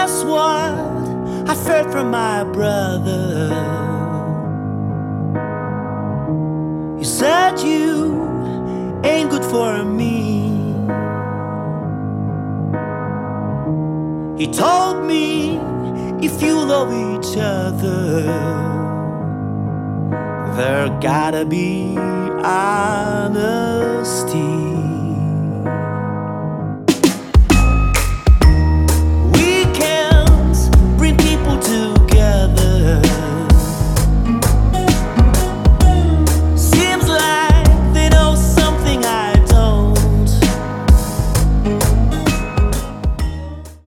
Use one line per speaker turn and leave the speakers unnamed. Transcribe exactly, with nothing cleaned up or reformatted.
just what I've heard from my brother. He said you ain't good for me. He told me if you love each other, there gotta be honesty.